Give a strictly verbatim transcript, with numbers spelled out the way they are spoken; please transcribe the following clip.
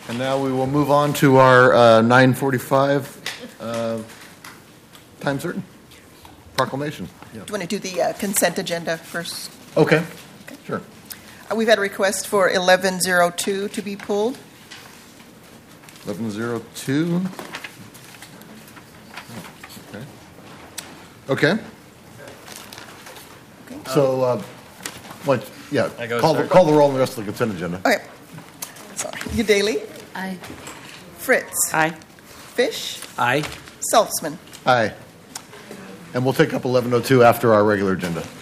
And now we will move on to our uh, nine forty-five uh, time certain proclamation. Yeah. Do you want to do the uh, consent agenda first? Okay, sure. Uh, We've had a request for eleven oh two to be pulled. eleven oh two. Okay. Okay. Okay. So, uh, what, yeah, I go call the, start? call the roll on the rest of the consent agenda. Okay. Sorry. Udaley, Aye. Fritz, Aye. Fish, Aye. Saltzman. Aye. And we'll take up eleven oh two after our regular agenda.